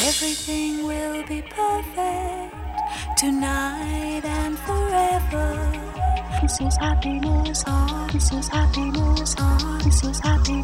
Everything will be perfect tonight and forever. This is happiness on, this is happiness on, this is happiness.